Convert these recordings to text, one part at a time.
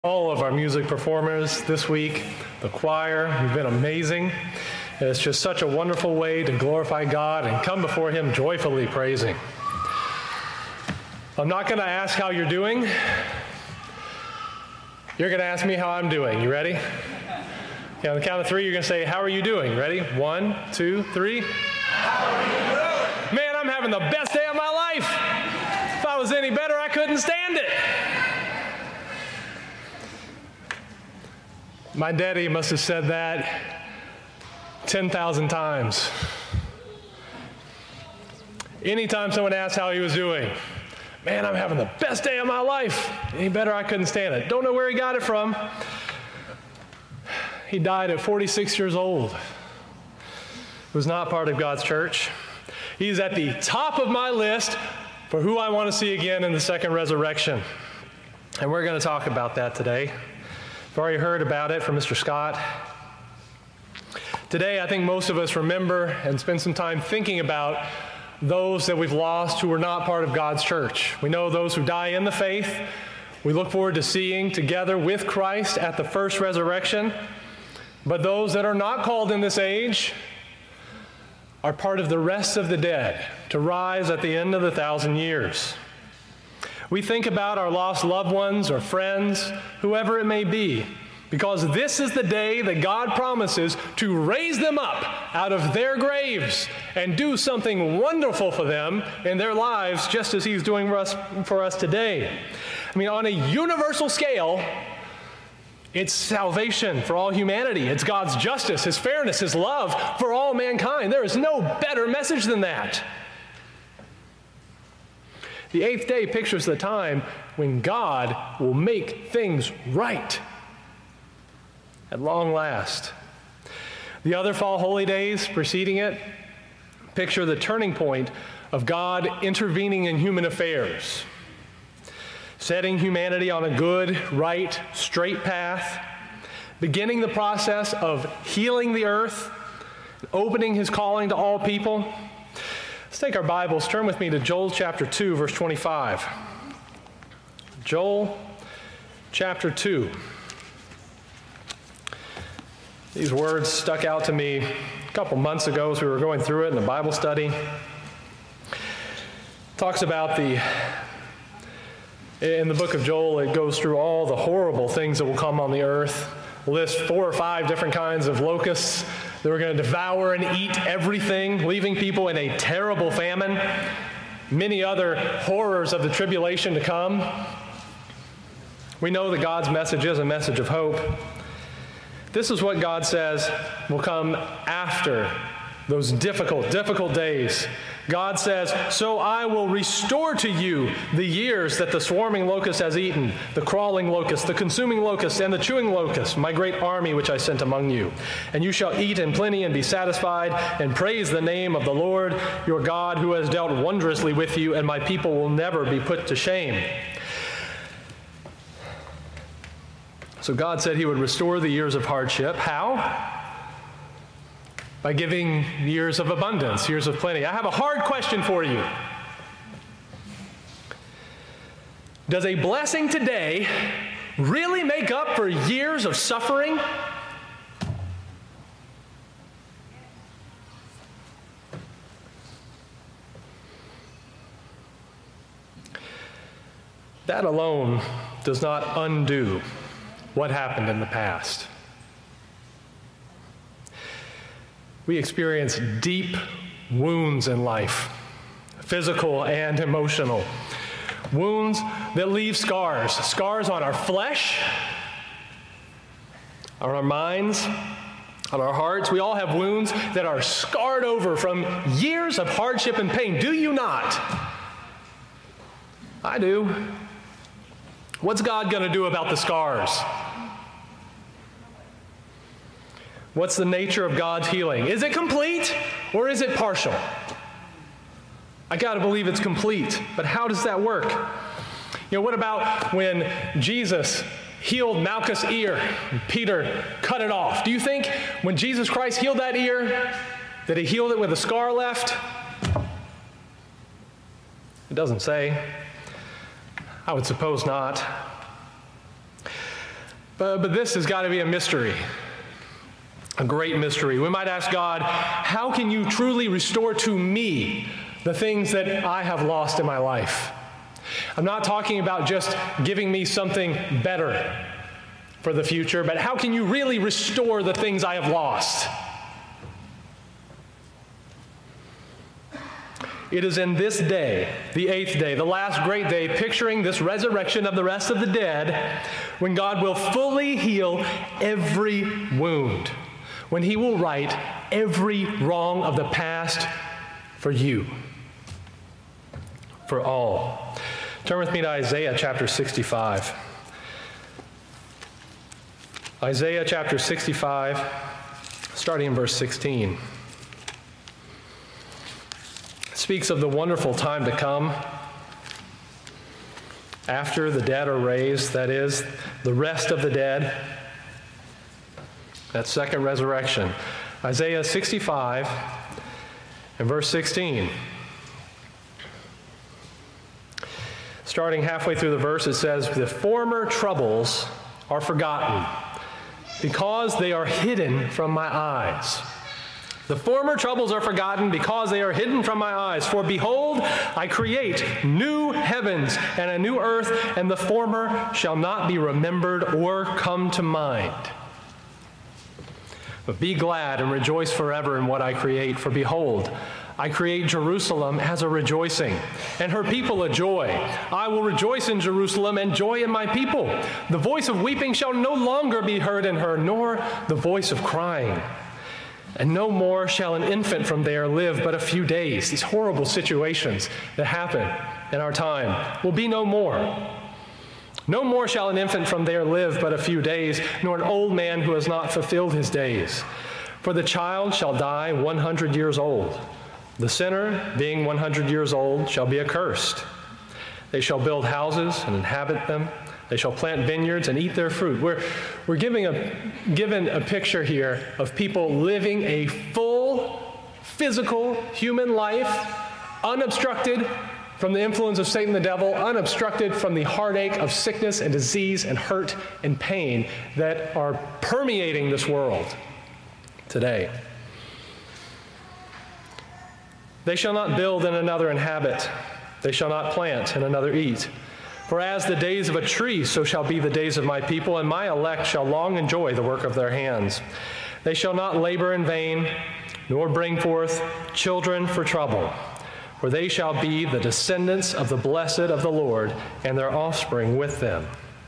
All of our music performers this week, the choir, you've been amazing. It's just such a wonderful way to glorify God and come before Him joyfully praising. I'm not going to ask how you're doing. You're going to ask me how I'm doing. You ready? Okay, on the count of three, you're going to say, how are you doing? Ready? 1, 2, 3. How are you doing? Man, I'm having the best day of my life. If I was any better, I couldn't stand it. My daddy must have said that 10,000 times. Anytime someone asked how he was doing, man, I'm having the best day of my life. Any better, I couldn't stand it. Don't know where he got it from. He died at 46 years old. He was not part of God's church. He's at the top of my list for who I want to see again in the second resurrection. And we're going to talk about that today. I've already heard about it from Mr. Scott. Today, I think most of us remember and spend some time thinking about those that we've lost who were not part of God's church. We know those who die in the faith. We look forward to seeing together with Christ at the first resurrection. But those that are not called in this age are part of the rest of the dead to rise at the end of the 1,000 years. We think about our lost loved ones or friends, whoever it may be, because this is the day that God promises to raise them up out of their graves and do something wonderful for them in their lives, just as He's doing for us today. I mean, on a universal scale, it's salvation for all humanity. It's God's justice, His fairness, His love for all mankind. There is no better message than that. The eighth day pictures the time when God will make things right at long last. The other fall holy days preceding it picture the turning point of God intervening in human affairs, setting humanity on a good, right, straight path, beginning the process of healing the earth, opening His calling to all people. Let's take our Bibles, turn with me to Joel chapter 2, verse 25. Joel chapter 2. These words stuck out to me a couple months ago as we were going through it in the Bible study. It talks about in the book of Joel, it goes through all the horrible things that will come on the earth. Lists 4 or 5 different kinds of locusts that were going to devour and eat everything, leaving people in a terrible famine. Many other horrors of the tribulation to come. We know that God's message is a message of hope. This is what God says will come after those difficult days. God says, so I will restore to you the years that the swarming locust has eaten, the crawling locust, the consuming locust, and the chewing locust, my great army which I sent among you. And you shall eat in plenty and be satisfied, and praise the name of the Lord your God, who has dealt wondrously with you, and my people will never be put to shame. So God said He would restore the years of hardship. How? By giving years of abundance, years of plenty. I have a hard question for you. Does a blessing today really make up for years of suffering? That alone does not undo what happened in the past. We experience deep wounds in life, physical and emotional. Wounds that leave scars. Scars on our flesh, on our minds, on our hearts. We all have wounds that are scarred over from years of hardship and pain. Do you not? I do. What's God going to do about the scars? What's the nature of God's healing? Is it complete or is it partial? I got to believe it's complete, but how does that work? You know, what about when Jesus healed Malchus' ear and Peter cut it off? Do you think when Jesus Christ healed that ear that He healed it with a scar left? It doesn't say. I would suppose not. But this has got to be a mystery, a great mystery. We might ask God, how can you truly restore to me the things that I have lost in my life? I'm not talking about just giving me something better for the future, but how can you really restore the things I have lost? It is in this day, the 8th day, the last great day, picturing this resurrection of the rest of the dead, when God will fully heal every wound, when he will right every wrong of the past for you, for all. Turn with me to Isaiah chapter 65. Isaiah chapter 65, starting in verse 16. Speaks of the wonderful time to come after the dead are raised, that is, the rest of the dead, that second resurrection. Isaiah 65 and verse 16. Starting halfway through the verse, it says, "The former troubles are forgotten, because they are hidden from my eyes. The former troubles are forgotten because they are hidden from my eyes. For behold, I create new heavens and a new earth, and the former shall not be remembered or come to mind. But be glad and rejoice forever in what I create. For behold, I create Jerusalem as a rejoicing, and her people a joy. I will rejoice in Jerusalem and joy in my people. The voice of weeping shall no longer be heard in her, nor the voice of crying. And no more shall an infant from there live but a few days." These horrible situations that happen in our time will be no more. "No more shall an infant from there live but a few days, nor an old man who has not fulfilled his days. For the child shall die 100 years old. The sinner, being 100 years old, shall be accursed. They shall build houses and inhabit them. They shall plant vineyards and eat their fruit." We're given a picture here of people living a full, physical, human life, unobstructed from the influence of Satan the devil, unobstructed from the heartache of sickness and disease and hurt and pain that are permeating this world today. "They shall not build and another inhabit. They shall not plant and another eat. For as the days of a tree, so shall be the days of my people, and my elect shall long enjoy the work of their hands. They shall not labor in vain, nor bring forth children for trouble. For they shall be the descendants of the blessed of the Lord, and their offspring with them."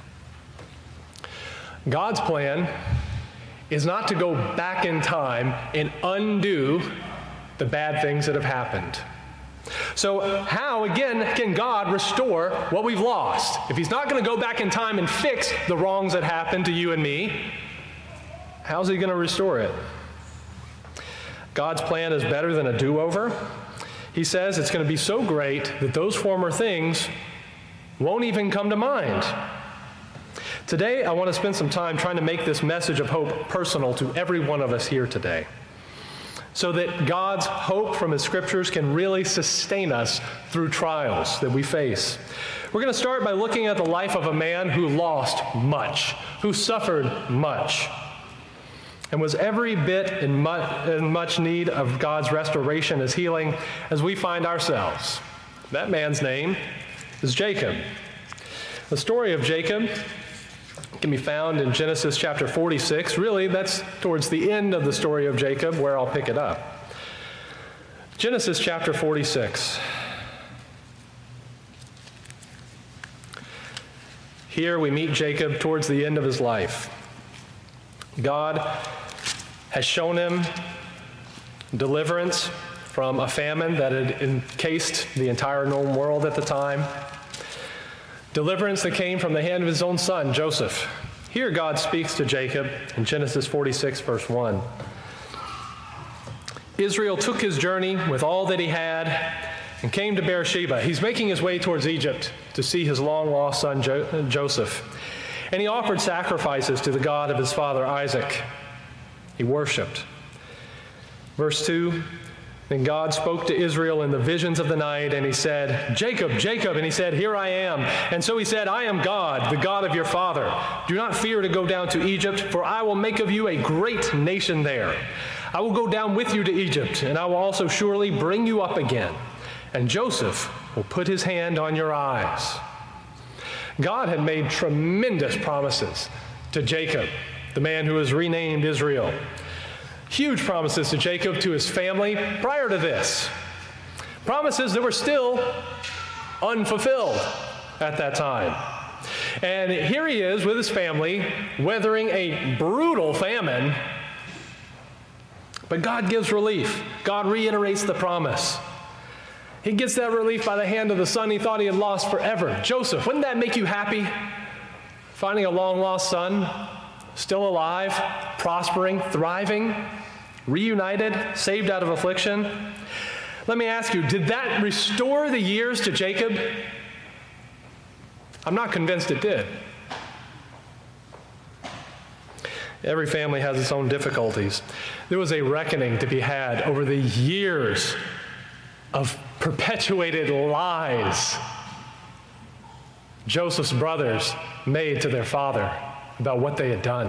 God's plan is not to go back in time and undo the bad things that have happened. So how, again, can God restore what we've lost? If he's not going to go back in time and fix the wrongs that happened to you and me, how's he going to restore it? God's plan is better than a do-over. He says it's going to be so great that those former things won't even come to mind. Today, I want to spend some time trying to make this message of hope personal to every one of us here today, so that God's hope from his scriptures can really sustain us through trials that we face. We're going to start by looking at the life of a man who lost much, who suffered much, and was every bit in much need of God's restoration, his healing, as we find ourselves. That man's name is Jacob. The story of Jacob can be found in Genesis chapter 46. Really, that's towards the end of the story of Jacob where I'll pick it up. Genesis chapter 46. Here we meet Jacob towards the end of his life. God has shown him deliverance from a famine that had encased the entire known world at the time. Deliverance that came from the hand of his own son, Joseph. Here God speaks to Jacob in Genesis 46, verse 1. Israel took his journey with all that he had and came to Beersheba. He's making his way towards Egypt to see his long-lost son, Joseph. And he offered sacrifices to the God of his father, Isaac. He worshiped. Verse 2, Then God spoke to Israel in the visions of the night, and he said, "Jacob, Jacob." And he said, "Here I am." And so he said, "I am God, the God of your father. Do not fear to go down to Egypt, for I will make of you a great nation there. I will go down with you to Egypt, and I will also surely bring you up again. And Joseph will put his hand on your eyes." God had made tremendous promises to Jacob, the man who was renamed Israel. Huge promises to Jacob, to his family, prior to this. Promises that were still unfulfilled at that time. And here he is with his family, weathering a brutal famine. But God gives relief. God reiterates the promise. He gets that relief by the hand of the son he thought he had lost forever. Joseph, wouldn't that make you happy? Finding a long-lost son, still alive, prospering, thriving, reunited, saved out of affliction. Let me ask you, did that restore the years to Jacob? I'm not convinced it did. Every family has its own difficulties. There was a reckoning to be had over the years of perpetuated lies Joseph's brothers made to their father about what they had done.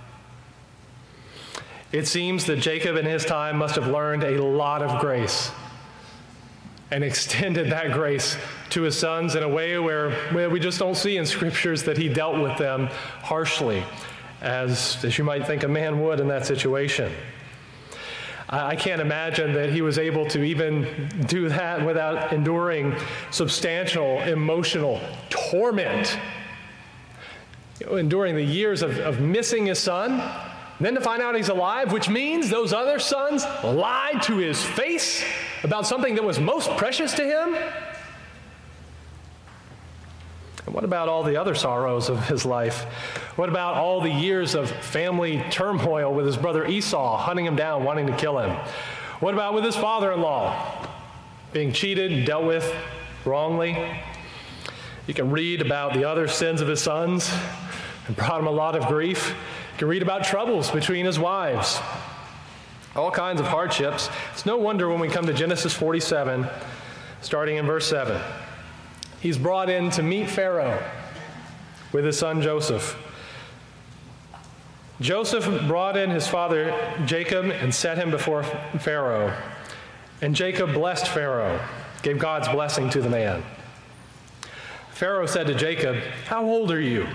It seems that Jacob in his time must have learned a lot of grace and extended that grace to his sons in a way where we just don't see in scriptures that he dealt with them harshly, as you might think a man would in that situation. I can't imagine that he was able to even do that without enduring substantial emotional torment. Enduring the years of missing his son, then to find out he's alive, which means those other sons lied to his face about something that was most precious to him. And what about all the other sorrows of his life? What about all the years of family turmoil with his brother Esau hunting him down, wanting to kill him? What about with his father-in-law being cheated and dealt with wrongly? You can read about the other sins of his sons and brought him a lot of grief. You can read about troubles between his wives, all kinds of hardships. It's no wonder when we come to Genesis 47, starting in verse 7. He's brought in to meet Pharaoh with his son Joseph. Joseph brought in his father Jacob and set him before Pharaoh. And Jacob blessed Pharaoh, gave God's blessing to the man. Pharaoh said to Jacob, "How old are you?"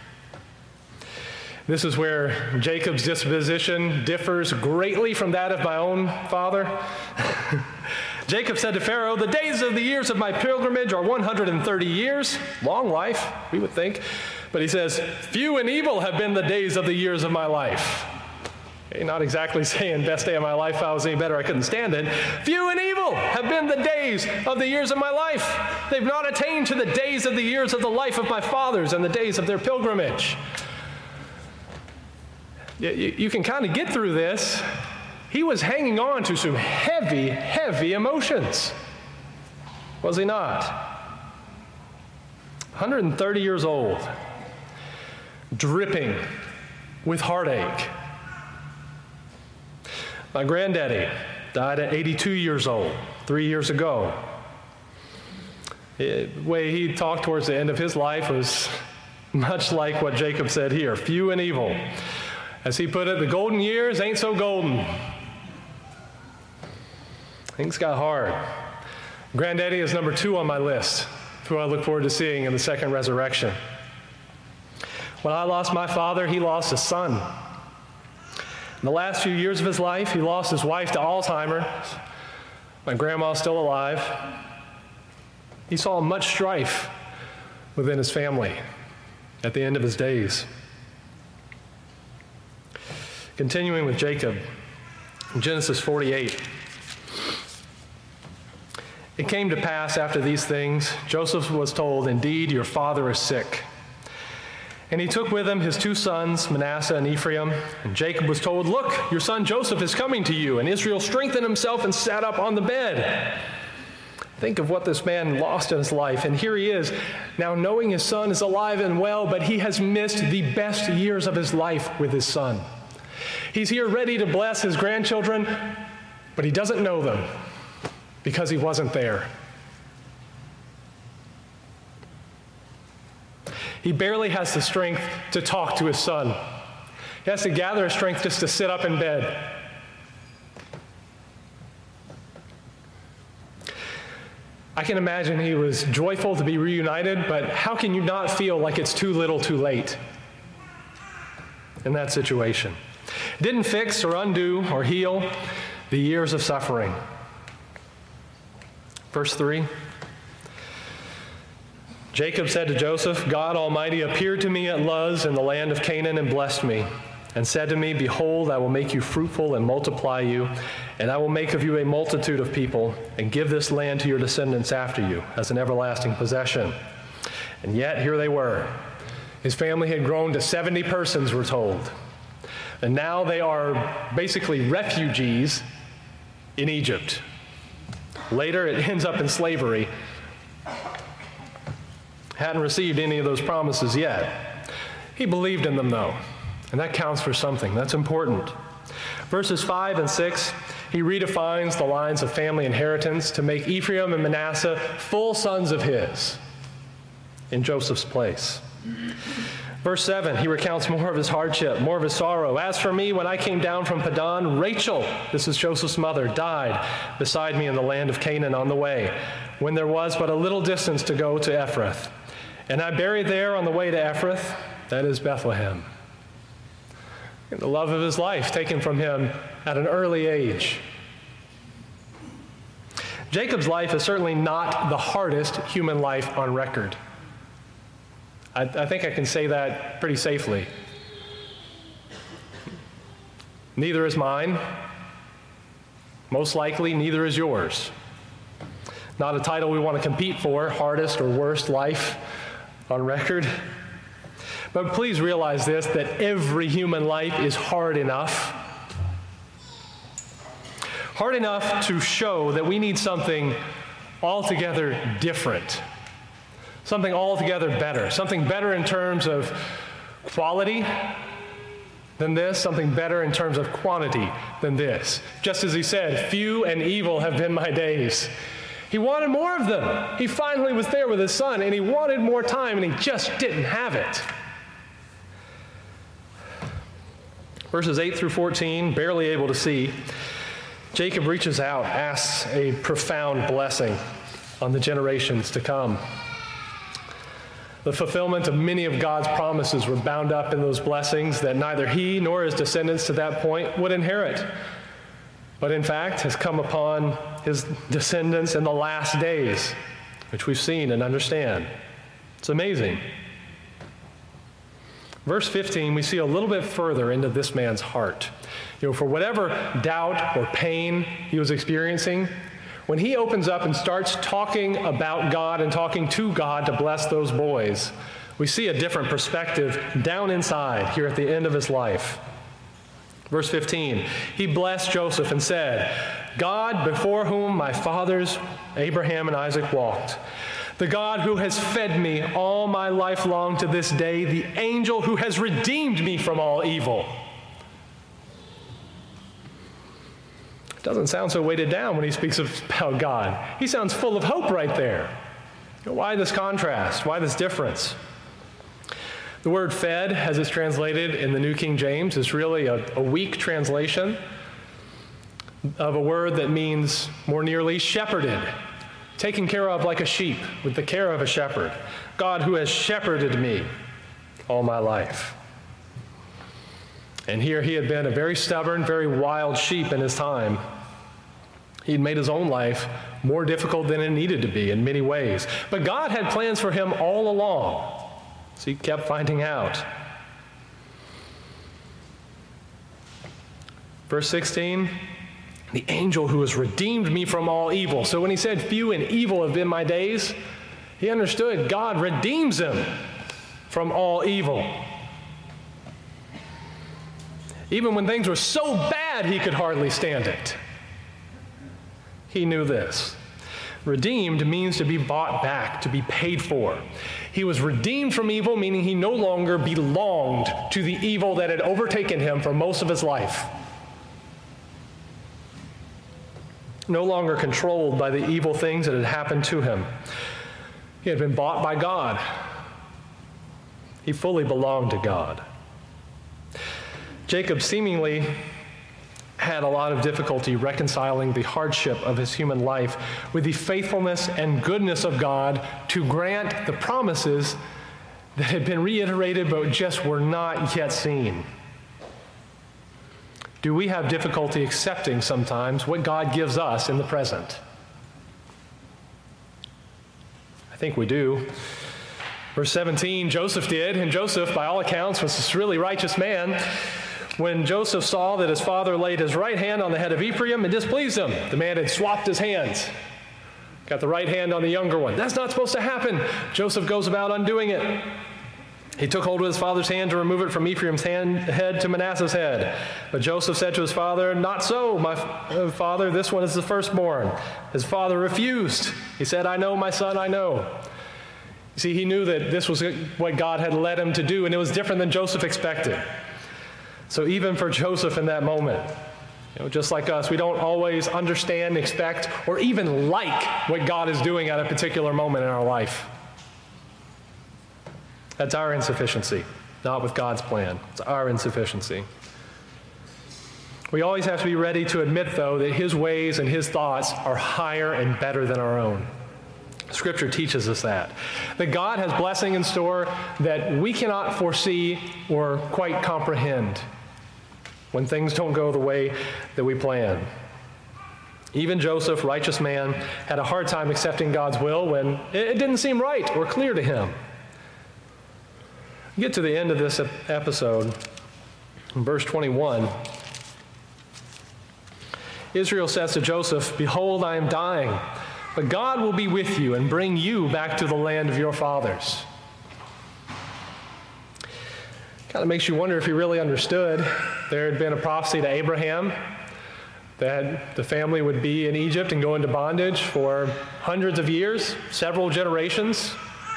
This is where Jacob's disposition differs greatly from that of my own father. Jacob said to Pharaoh, "The days of the years of my pilgrimage are 130 years. Long life, we would think. But he says, few and evil have been the days of the years of my life." Okay, not exactly saying best day of my life, if I was any better, I couldn't stand it. Few and evil have been the days of the years of my life. They've not attained to the days of the years of the life of my fathers and the days of their pilgrimage. You can kind of get through this. He was hanging on to some heavy, heavy emotions. Was he not? 130 years old, dripping with heartache. My granddaddy died at 82 years old, 3 years ago. The way he talked towards the end of his life was much like what Jacob said here, few and evil. As he put it, the golden years ain't so golden. Things got hard. Granddaddy is number 2 on my list, who I look forward to seeing in the second resurrection. When I lost my father, he lost a son. In the last few years of his life, he lost his wife to Alzheimer's. My grandma's still alive. He saw much strife within his family at the end of his days. Continuing with Jacob, in Genesis 48. It came to pass after these things, Joseph was told, "Indeed, your father is sick." And he took with him his 2 sons, Manasseh and Ephraim. And Jacob was told, "Look, your son Joseph is coming to you." And Israel strengthened himself and sat up on the bed. Think of what this man lost in his life. And here he is, now knowing his son is alive and well, but he has missed the best years of his life with his son. He's here ready to bless his grandchildren, but he doesn't know them. because he wasn't there. He barely has the strength to talk to his son. He has to gather his strength just to sit up in bed. I can imagine he was joyful to be reunited, but how can you not feel like it's too little too late in that situation? It didn't fix or undo or heal the years of suffering. Verse 3, Jacob said to Joseph, God Almighty appeared to me at Luz in the land of Canaan and blessed me, and said to me, behold, I will make you fruitful and multiply you, and I will make of you a multitude of people, and give this land to your descendants after you as an everlasting possession. And yet here they were. His family had grown to 70 persons, we're told. And now they are basically refugees in Egypt. Later, it ends up in slavery. Hadn't received any of those promises yet. He believed in them, though, and that counts for something. That's important. Verses 5 and 6, he redefines the lines of family inheritance to make Ephraim and Manasseh full sons of his in Joseph's place. Verse 7, he recounts more of his hardship, more of his sorrow. As for me, when I came down from Paddan, Rachel, this is Joseph's mother, died beside me in the land of Canaan on the way, when there was but a little distance to go to Ephrath. And I buried there on the way to Ephrath, that is Bethlehem. And the love of his life taken from him at an early age. Jacob's life is certainly not the hardest human life on record. I think I can say that pretty safely. Neither is mine. Most likely, neither is yours. Not a title we want to compete for, hardest or worst life on record. But please realize this, that every human life is hard enough. Hard enough to show that we need something altogether different. Something altogether better. Something better in terms of quality than this. Something better in terms of quantity than this. Just as he said, few and evil have been my days. He wanted more of them. He finally was there with his son, and he wanted more time, and he just didn't have it. Verses 8 through 14, barely able to see, Jacob reaches out, asks a profound blessing on the generations to come. The fulfillment of many of God's promises were bound up in those blessings that neither he nor his descendants to that point would inherit, but in fact has come upon his descendants in the last days, which we've seen and understand. It's amazing. Verse 15, we see a little bit further into this man's heart. For whatever doubt or pain he was experiencing, when he opens up and starts talking about God and talking to God to bless those boys, we see a different perspective down inside here at the end of his life. Verse 15, he blessed Joseph and said, God before whom my fathers Abraham and Isaac walked, the God who has fed me all my life long to this day, the angel who has redeemed me from all evil. Doesn't sound so weighted down when he speaks about God. He sounds full of hope right there. Why this contrast? Why this difference? The word fed, as it's translated in the New King James, is really a weak translation of a word that means more nearly shepherded, taken care of like a sheep with the care of a shepherd. God who has shepherded me all my life. And here he had been a very stubborn, very wild sheep in his time. He'd made his own life more difficult than it needed to be in many ways. But God had plans for him all along, so he kept finding out. Verse 16, the angel who has redeemed me from all evil. So when he said, few and evil have been my days, he understood God redeems him from all evil. Even when things were so bad he could hardly stand it. He knew this. Redeemed means to be bought back, to be paid for. He was redeemed from evil, meaning he no longer belonged to the evil that had overtaken him for most of his life. no longer controlled by the evil things that had happened to him. He had been bought by God. He fully belonged to God. Jacob seemingly had a lot of difficulty reconciling the hardship of his human life with the faithfulness and goodness of God to grant the promises that had been reiterated but just were not yet seen. Do we have difficulty accepting sometimes what God gives us in the present? I think we do. Verse 17, Joseph did, and Joseph, by all accounts, was this really righteous man. When Joseph saw that his father laid his right hand on the head of Ephraim, it displeased him. The man had swapped his hands. Got the right hand on the younger one. That's not supposed to happen. Joseph goes about undoing it. He took hold of his father's hand to remove it from Ephraim's head to Manasseh's head. But Joseph said to his father, "Not so, my father, this one is the firstborn." His father refused. He said, "I know, my son, I know." You see, he knew that this was what God had led him to do, and it was different than Joseph expected. So even for Joseph in that moment, just like us, we don't always understand, expect, or even like what God is doing at a particular moment in our life. That's our insufficiency, not with God's plan. It's our insufficiency. We always have to be ready to admit, though, that His ways and His thoughts are higher and better than our own. Scripture teaches us that God has blessing in store that we cannot foresee or quite comprehend when things don't go the way that we plan. Even Joseph, righteous man, had a hard time accepting God's will when it didn't seem right or clear to him. Get to the end of this episode, in verse 21. Israel says to Joseph, "Behold, I am dying, but God will be with you and bring you back to the land of your fathers." Kind of makes you wonder if he really understood. There had been a prophecy to Abraham that the family would be in Egypt and go into bondage for hundreds of years, several generations.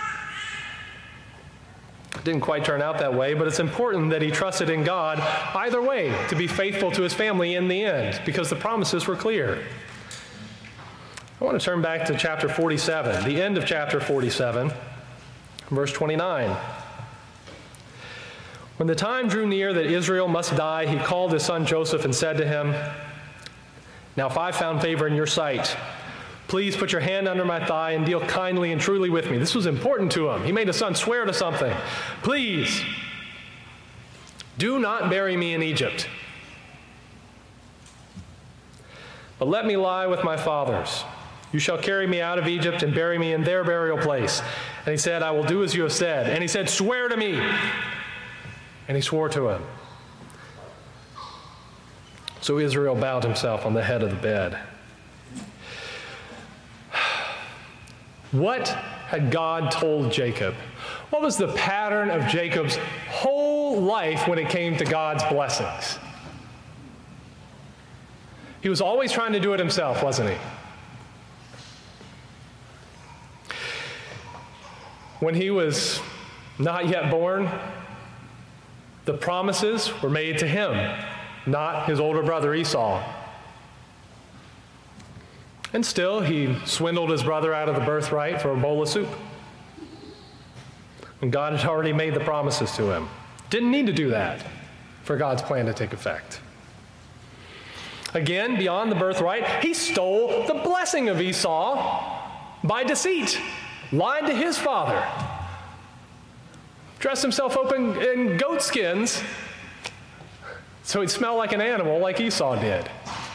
It didn't quite turn out that way, but it's important that he trusted in God either way to be faithful to his family in the end, because the promises were clear. I want to turn back to chapter 47, the end of chapter 47, verse 29. When the time drew near that Israel must die, he called his son Joseph and said to him, "Now if I found favor in your sight, please put your hand under my thigh and deal kindly and truly with me." This was important to him. He made his son swear to something. "Please, do not bury me in Egypt, but let me lie with my fathers. You shall carry me out of Egypt and bury me in their burial place." And he said, "I will do as you have said." And he said, "Swear to me." And he swore to him. So Israel bowed himself on the head of the bed. What had God told Jacob? What was the pattern of Jacob's whole life when it came to God's blessings? He was always trying to do it himself, wasn't he? When he was not yet born, the promises were made to him, not his older brother Esau. And still, he swindled his brother out of the birthright for a bowl of soup. And God had already made the promises to him. Didn't need to do that for God's plan to take effect. Again, beyond the birthright, he stole the blessing of Esau by deceit, lied to his father, dressed himself up in goat skins so he'd smell like an animal like Esau did,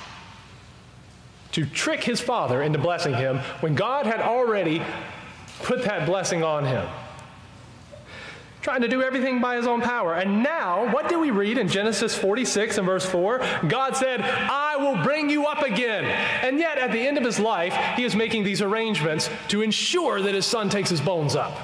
to trick his father into blessing him when God had already put that blessing on him. Trying to do everything by his own power. And now, what do we read in Genesis 46 and verse 4? God said, "I will bring you up again." And yet, at the end of his life, he is making these arrangements to ensure that his son takes his bones up.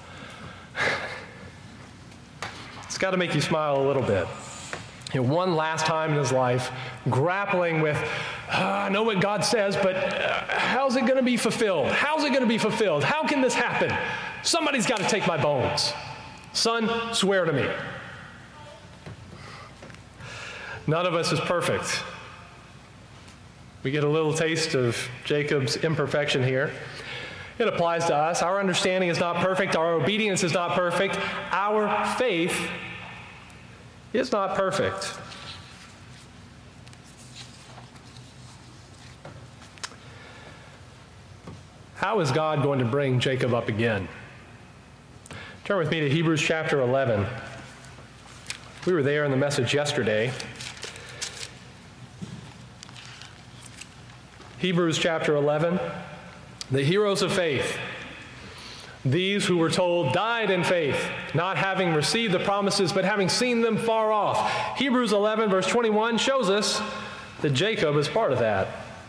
It's got to make you smile a little bit. One last time in his life, grappling with, I know what God says, but how's it going to be fulfilled? How's it going to be fulfilled? How can this happen? Somebody's got to take my bones. Son, swear to me. None of us is perfect. We get a little taste of Jacob's imperfection here. It applies to us. Our understanding is not perfect. Our obedience is not perfect. Our faith is not perfect. How is God going to bring Jacob up again? Turn with me to Hebrews chapter 11. We were there in the message yesterday. Hebrews chapter 11, the heroes of faith. These who were told died in faith, not having received the promises, but having seen them far off. Hebrews 11, verse 21 shows us that Jacob is part of that.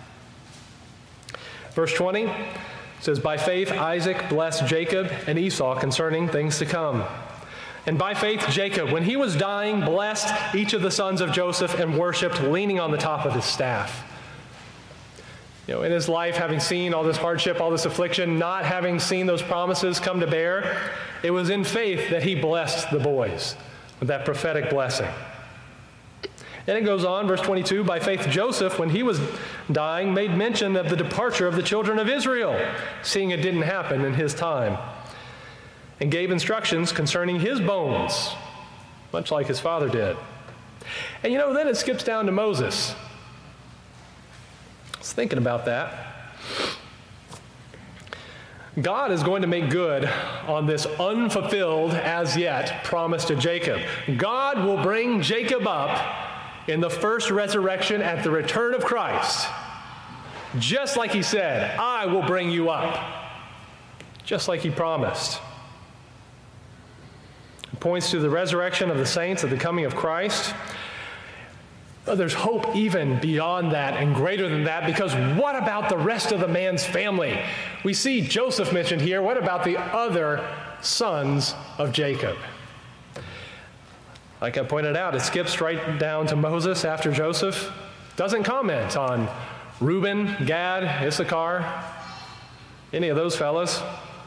Verse 20 says, by faith Isaac blessed Jacob and Esau concerning things to come. And by faith Jacob, when he was dying, blessed each of the sons of Joseph and worshipped, leaning on the top of his staff. In his life, having seen all this hardship, all this affliction, not having seen those promises come to bear, it was in faith that he blessed the boys with that prophetic blessing. And it goes on, verse 22, by faith Joseph, when he was dying, made mention of the departure of the children of Israel, seeing it didn't happen in his time, and gave instructions concerning his bones, much like his father did. And then it skips down to Moses. I was thinking about that. God is going to make good on this unfulfilled, as yet, promise to Jacob. God will bring Jacob up in the first resurrection at the return of Christ. Just like he said, I will bring you up. Just like he promised. It points to the resurrection of the saints at the coming of Christ. But there's hope even beyond that and greater than that, because what about the rest of the man's family? We see Joseph mentioned here. What about the other sons of Jacob? Like I pointed out, it skips right down to Moses after Joseph. Doesn't comment on Reuben, Gad, Issachar, any of those fellas.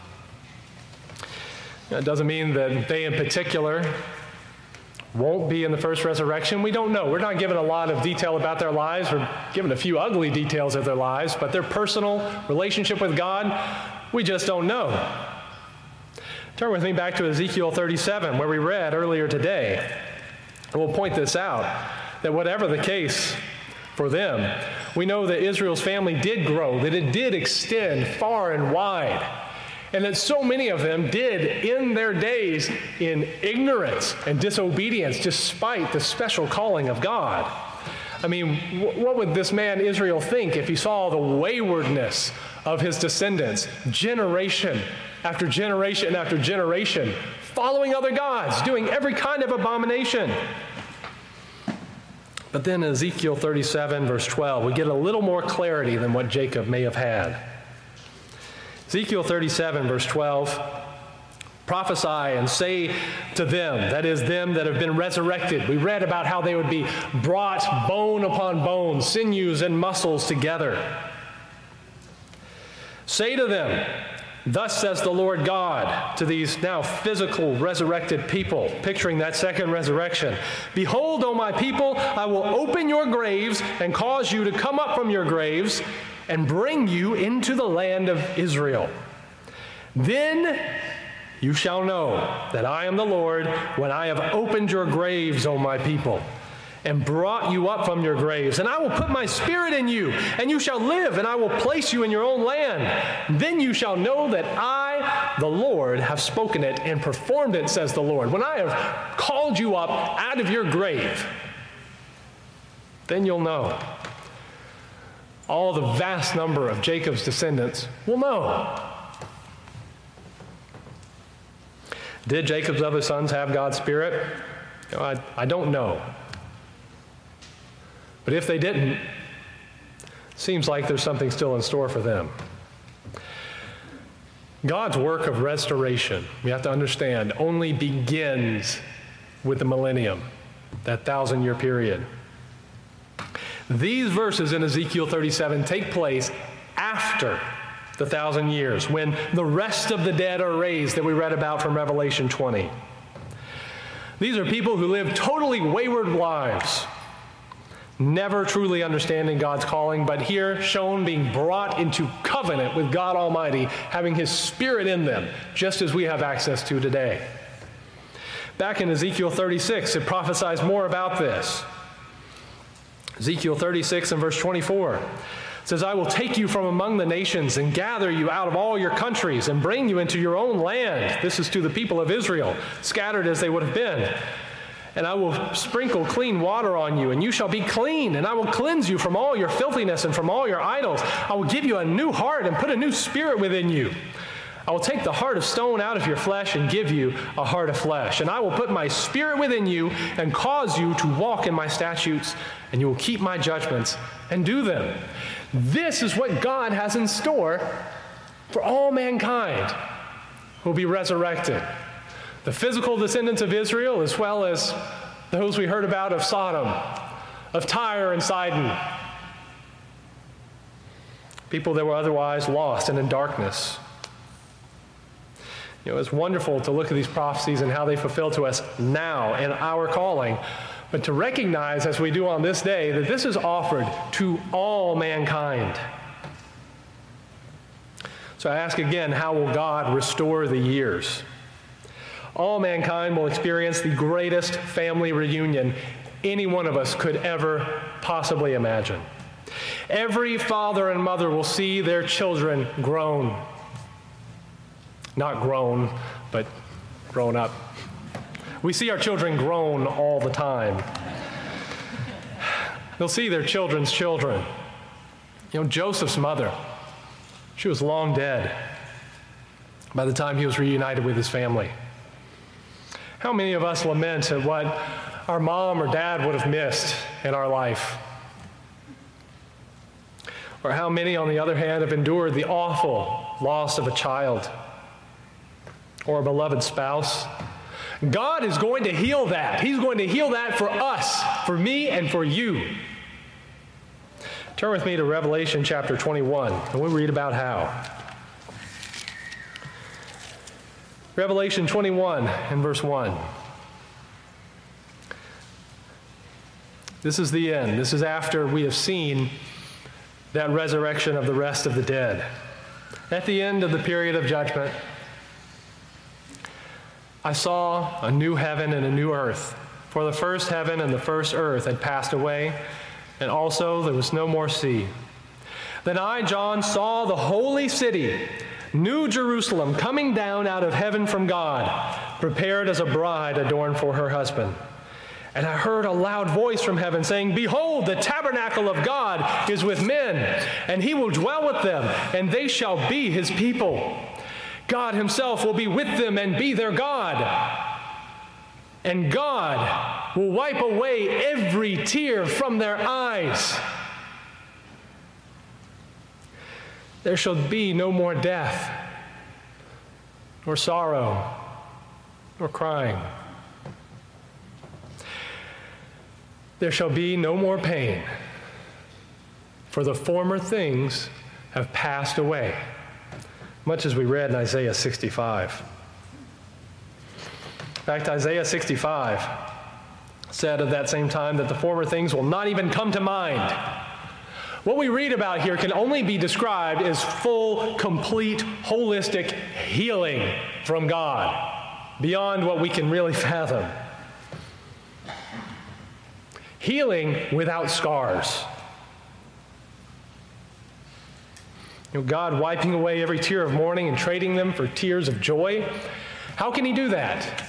That doesn't mean that they in particular won't be in the first resurrection. We don't know. We're not given a lot of detail about their lives. We're given a few ugly details of their lives, but their personal relationship with God, we just don't know. Turn with me back to Ezekiel 37, where we read earlier today. And we'll point this out, that whatever the case for them, we know that Israel's family did grow, that it did extend far and wide, and that so many of them did end their days in ignorance and disobedience despite the special calling of God. I mean, what would this man Israel think if he saw the waywardness of his descendants, generation after generation after generation, following other gods, doing every kind of abomination? But then in Ezekiel 37, verse 12, we get a little more clarity than what Jacob may have had. Ezekiel 37, verse 12, prophesy and say to them, that is, them that have been resurrected. We read about how they would be brought bone upon bone, sinews and muscles together. Say to them, thus says the Lord God to these now physical resurrected people, picturing that second resurrection. Behold, O my people, I will open your graves and cause you to come up from your graves and bring you into the land of Israel. Then you shall know that I am the Lord when I have opened your graves, O my people, and brought you up from your graves. And I will put my spirit in you, and you shall live, and I will place you in your own land. Then you shall know that I, the Lord, have spoken it and performed it, says the Lord. When I have called you up out of your grave, then you'll know. All the vast number of Jacob's descendants will know. Did Jacob's other sons have God's Spirit? I don't know. But if they didn't, it seems like there's something still in store for them. God's work of restoration, we have to understand, only begins with the millennium, that 1,000-year period. These verses in Ezekiel 37 take place after the 1,000 years, when the rest of the dead are raised that we read about from Revelation 20. These are people who live totally wayward lives. never truly understanding God's calling, but here shown being brought into covenant with God Almighty, having His Spirit in them, just as we have access to today. Back in Ezekiel 36, it prophesies more about this. Ezekiel 36 and verse 24 says, I will take you from among the nations and gather you out of all your countries and bring you into your own land. This is to the people of Israel, scattered as they would have been. And I will sprinkle clean water on you, and you shall be clean, and I will cleanse you from all your filthiness and from all your idols. I will give you a new heart and put a new spirit within you. I will take the heart of stone out of your flesh and give you a heart of flesh. And I will put my spirit within you and cause you to walk in my statutes, and you will keep my judgments and do them. This is what God has in store for all mankind who will be resurrected. The physical descendants of Israel, as well as those we heard about of Sodom, of Tyre and Sidon. People that were otherwise lost and in darkness. You know, it's wonderful to look at these prophecies and how they fulfill to us now in our calling, but to recognize, as we do on this day, that this is offered to all mankind. So I ask again, how will God restore the years? All mankind will experience the greatest family reunion any one of us could ever possibly imagine. Every father and mother will see their children grown. Not grown, but grown up. We see our children grown all the time. They'll see their children's children. You know, Joseph's mother, she was long dead by the time he was reunited with his family. How many of us lament at what our mom or dad would have missed in our life? Or how many, on the other hand, have endured the awful loss of a child or a beloved spouse? God is going to heal that. He's going to heal that for us, for me, and for you. Turn with me to Revelation chapter 21, and we'll read about how. Revelation 21 and verse 1. This is the end. This is after we have seen that resurrection of the rest of the dead. At the end of the period of judgment, I saw a new heaven and a new earth, for the first heaven and the first earth had passed away, and also there was no more sea. Then I, John, saw the holy city, New Jerusalem, coming down out of heaven from God, prepared as a bride adorned for her husband. And I heard a loud voice from heaven saying, Behold, the tabernacle of God is with men, and he will dwell with them, and they shall be his people. God himself will be with them and be their God. And God will wipe away every tear from their eyes. There shall be no more death, nor sorrow, nor crying. There shall be no more pain, for the former things have passed away, much as we read in Isaiah 65. In fact, Isaiah 65 said at that same time that the former things will not even come to mind. What we read about here can only be described as full, complete, holistic healing from God, beyond what we can really fathom. Healing without scars. You know, God wiping away every tear of mourning and trading them for tears of joy. How can he do that?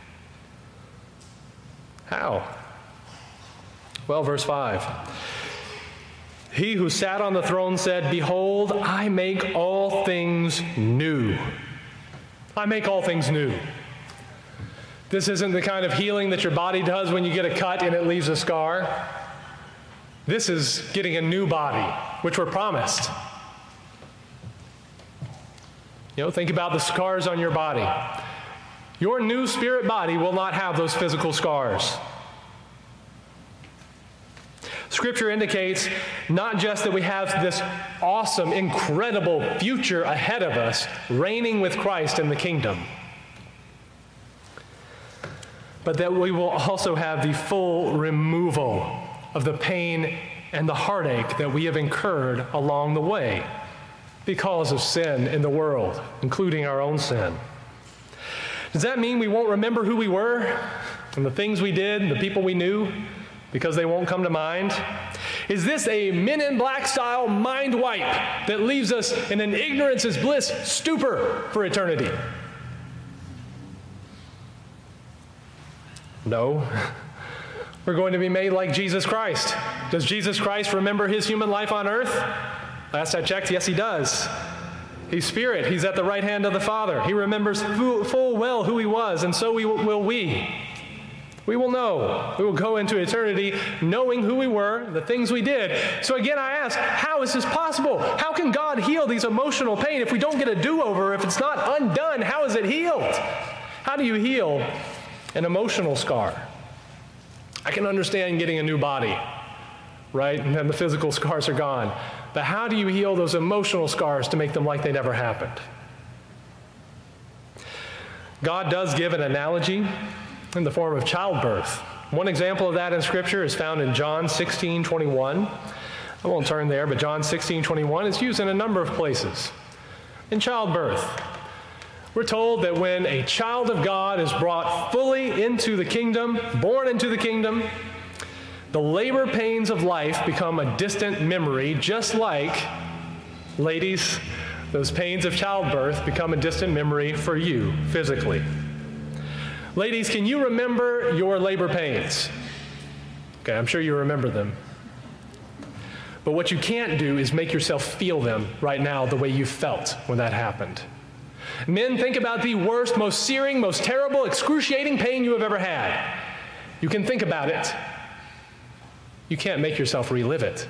How? Well, verse 5. He who sat on the throne said, Behold, I make all things new. I make all things new. This isn't the kind of healing that your body does when you get a cut and it leaves a scar. This is getting a new body, which we're promised. You know, think about the scars on your body. Your new spirit body will not have those physical scars. Scripture indicates not just that we have this awesome, incredible future ahead of us, reigning with Christ in the kingdom, but that we will also have the full removal of the pain and the heartache that we have incurred along the way because of sin in the world, including our own sin. Does that mean we won't remember who we were and the things we did and the people we knew because they won't come to mind? Is this a Men in Black style mind wipe that leaves us in an ignorance is bliss stupor for eternity? No. We're going to be made like Jesus Christ. Does Jesus Christ remember his human life on earth? Last I checked, yes, he does. He's Spirit. He's at the right hand of the Father. He remembers full well who he was, and so will we. We will know. We will go into eternity knowing who we were, the things we did. So again, I ask, how is this possible? How can God heal these emotional pain if we don't get a do-over, if it's not undone? How is it healed? How do you heal an emotional scar? I can understand getting a new body, right? And then the physical scars are gone. But how do you heal those emotional scars to make them like they never happened? God does give an analogy in the form of childbirth. One example of that in Scripture is found in John 16:21. I won't turn there, but John 16:21 is used in a number of places. In childbirth, we're told that when a child of God is brought fully into the kingdom, born into the kingdom, the labor pains of life become a distant memory, just like, ladies, those pains of childbirth become a distant memory for you physically. Ladies, can you remember your labor pains? Okay, I'm sure you remember them. But what you can't do is make yourself feel them right now the way you felt when that happened. Men, think about the worst, most searing, most terrible, excruciating pain you have ever had. You can think about it. You can't make yourself relive it.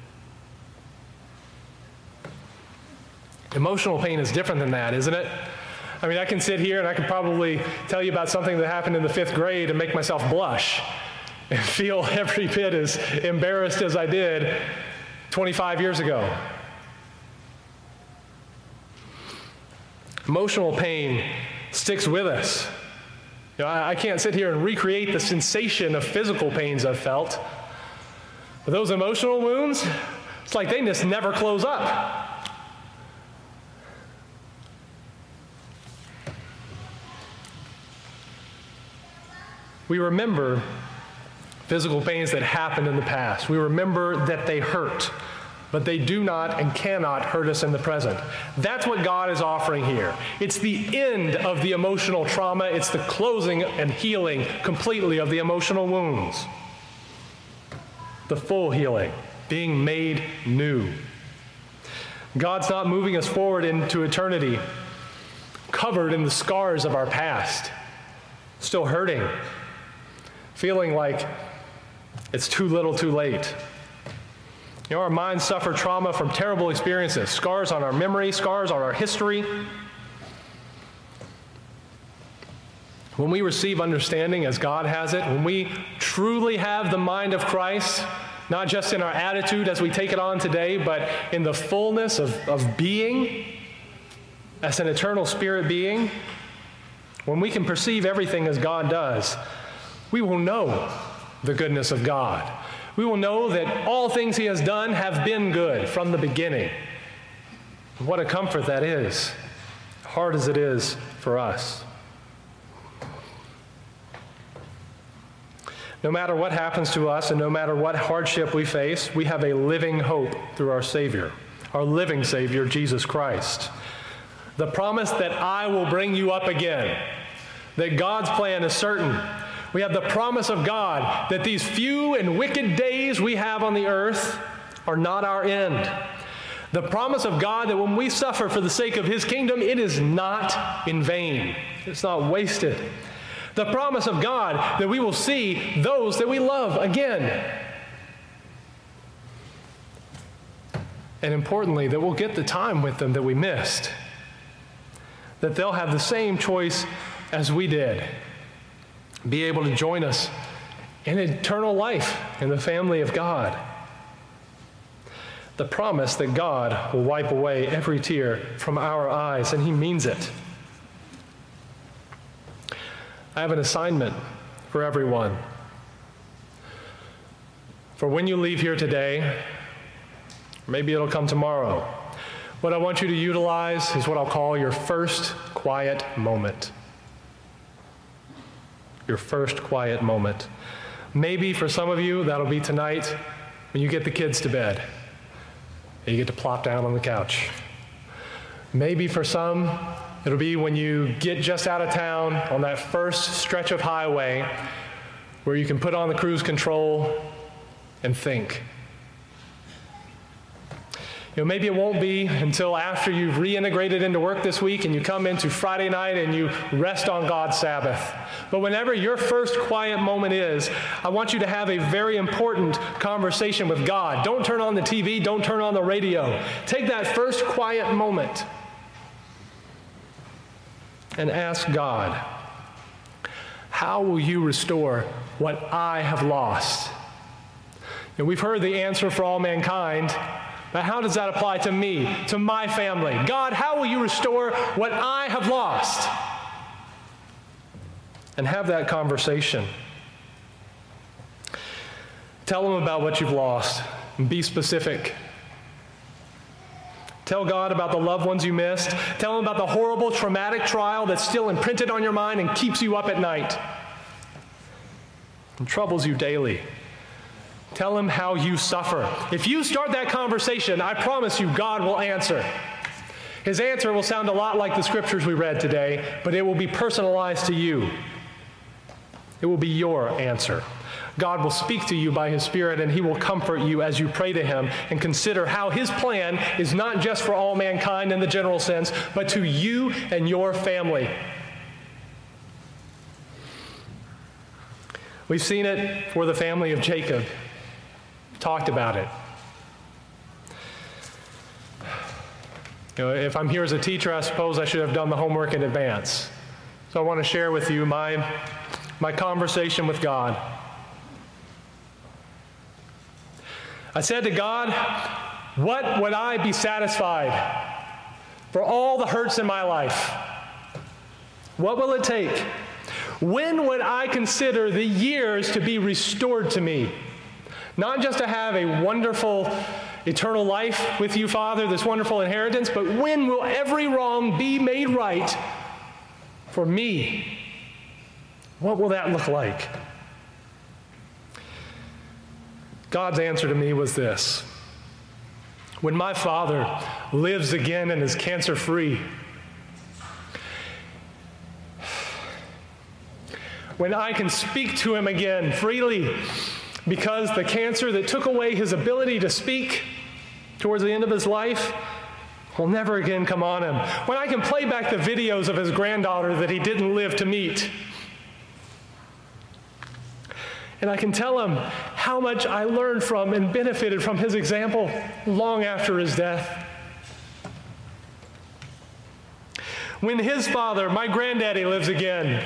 Emotional pain is different than that, isn't it? I mean, I can sit here and I can probably tell you about something that happened in the 5th grade and make myself blush and feel every bit as embarrassed as I did 25 years ago. Emotional pain sticks with us. You know, I can't sit here and recreate the sensation of physical pains I've felt. But those emotional wounds, it's like they just never close up. We remember physical pains that happened in the past. We remember that they hurt, but they do not and cannot hurt us in the present. That's what God is offering here. It's the end of the emotional trauma. It's the closing and healing completely of the emotional wounds. The full healing, being made new. God's not moving us forward into eternity covered in the scars of our past, still hurting, feeling like it's too little too late. You know, our minds suffer trauma from terrible experiences, scars on our memory, scars on our history. When we receive understanding as God has it, when we truly have the mind of Christ, not just in our attitude as we take it on today, but in the fullness of being, as an eternal spirit being, when we can perceive everything as God does, we will know the goodness of God. We will know that all things he has done have been good from the beginning. What a comfort that is, hard as it is for us. No matter what happens to us and no matter what hardship we face, we have a living hope through our Savior, our living Savior, Jesus Christ. The promise that I will bring you up again, that God's plan is certain. We have the promise of God that these few and wicked days we have on the earth are not our end. The promise of God that when we suffer for the sake of his kingdom, it is not in vain. It's not wasted. The promise of God that we will see those that we love again. And importantly, that we'll get the time with them that we missed. That they'll have the same choice as we did. Be able to join us in eternal life in the family of God. The promise that God will wipe away every tear from our eyes, and he means it. I have an assignment for everyone. for when you leave here today, maybe it'll come tomorrow, what I want you to utilize is what I'll call your first quiet moment. Your first quiet moment. Maybe for some of you, that'll be tonight when you get the kids to bed. You get to plop down on the couch. Maybe for some, it'll be when you get just out of town on that first stretch of highway where you can put on the cruise control and think. Maybe it won't be until after you've reintegrated into work this week and you come into Friday night and you rest on God's Sabbath. But whenever your first quiet moment is, I want you to have a very important conversation with God. Don't turn on the TV, don't turn on the radio. Take that first quiet moment and ask God, how will you restore what I have lost? We've heard the answer for all mankind. But how does that apply to me, to my family? God, how will you restore what I have lost? And have that conversation. Tell them about what you've lost and be specific. Tell God about the loved ones you missed. Tell Him about the horrible, traumatic trial that's still imprinted on your mind and keeps you up at night and troubles you daily. Tell Him how you suffer. If you start that conversation, I promise you, God will answer. His answer will sound a lot like the scriptures we read today, but it will be personalized to you. It will be your answer. God will speak to you by His Spirit, and He will comfort you as you pray to Him and consider how His plan is not just for all mankind in the general sense, but to you and your family. We've seen it for the family of Jacob. Talked about it. If I'm here as a teacher, I suppose I should have done the homework in advance. So I want to share with you my conversation with God. I said to God, what would I be satisfied for all the hurts in my life? What will it take? When would I consider the years to be restored to me? Not just to have a wonderful eternal life with you, Father, this wonderful inheritance, but when will every wrong be made right for me? What will that look like? God's answer to me was this: when my father lives again and is cancer-free, when I can speak to him again freely, because the cancer that took away his ability to speak towards the end of his life will never again come on him. When I can play back the videos of his granddaughter that he didn't live to meet. And I can tell him how much I learned from and benefited from his example long after his death. When his father, my granddaddy, lives again,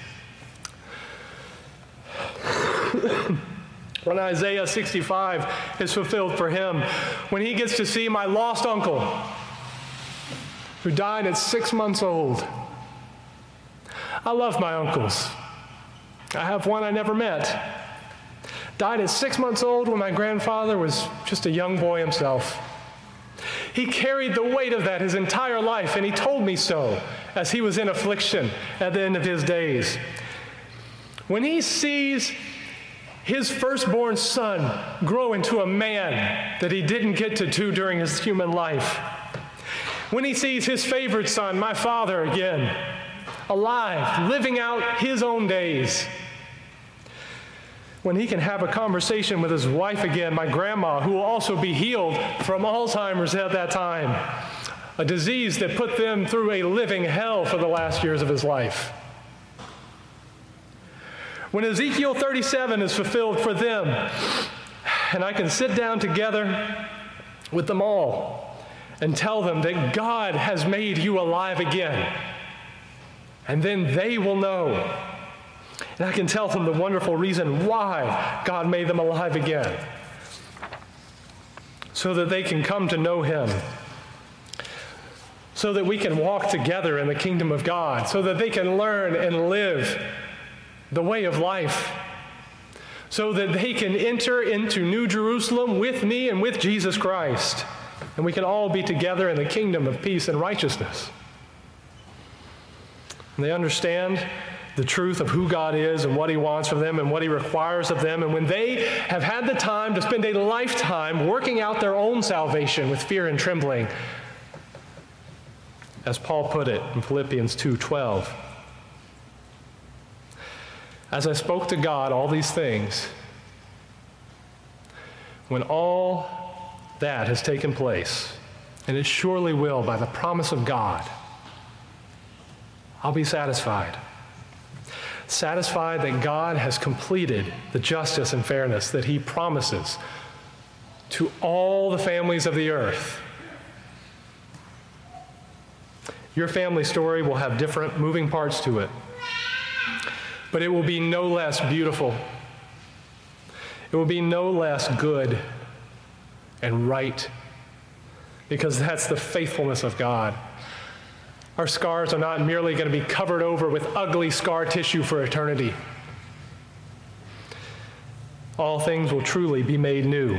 when Isaiah 65 is fulfilled for him, when he gets to see my lost uncle who died at 6 months old. I love my uncles. I have one I never met. Died at 6 months old when my grandfather was just a young boy himself. He carried the weight of that his entire life, and he told me so as he was in affliction at the end of his days. When he sees his firstborn son grow into a man that he didn't get to do during his human life. When he sees his favorite son, my father, again, alive, living out his own days. When he can have a conversation with his wife again, my grandma, who will also be healed from Alzheimer's at that time, a disease that put them through a living hell for the last years of his life. When Ezekiel 37 is fulfilled for them, and I can sit down together with them all and tell them that God has made you alive again, and then they will know. And I can tell them the wonderful reason why God made them alive again, so that they can come to know Him, so that we can walk together in the kingdom of God, so that they can learn and live the way of life, so that they can enter into New Jerusalem with me and with Jesus Christ, and we can all be together in the kingdom of peace and righteousness. And they understand the truth of who God is and what he wants from them and what he requires of them. And when they have had the time to spend a lifetime working out their own salvation with fear and trembling, as Paul put it in Philippians 2:12, as I spoke to God all these things, when all that has taken place, and it surely will by the promise of God, I'll be satisfied. Satisfied that God has completed the justice and fairness that he promises to all the families of the earth. Your family story will have different moving parts to it, but it will be no less beautiful. It will be no less good and right, because that's the faithfulness of God. Our scars are not merely going to be covered over with ugly scar tissue for eternity. All things will truly be made new.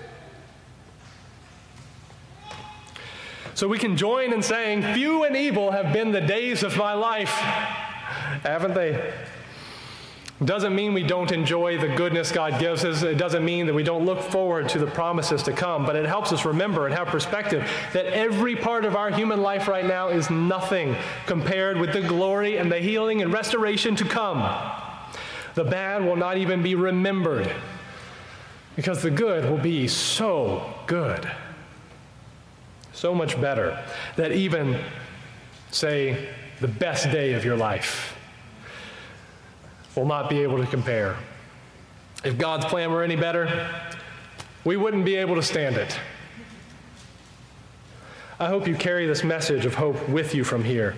So we can join in saying, few and evil have been the days of my life, haven't they? It doesn't mean we don't enjoy the goodness God gives us. It doesn't mean that we don't look forward to the promises to come, but it helps us remember and have perspective that every part of our human life right now is nothing compared with the glory and the healing and restoration to come. The bad will not even be remembered, because the good will be so good, so much better, that even, say, the best day of your life will not be able to compare. If God's plan were any better, we wouldn't be able to stand it. I hope you carry this message of hope with you from here.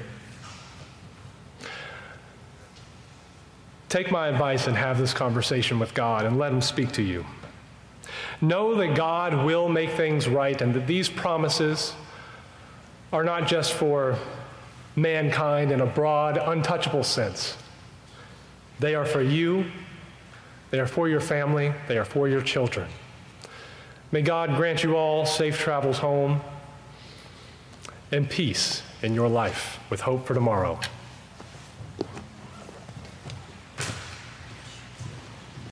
Take my advice and have this conversation with God and let him speak to you. Know that God will make things right, and that these promises are not just for mankind in a broad, untouchable sense. They are for you, they are for your family, they are for your children. May God grant you all safe travels home and peace in your life with hope for tomorrow.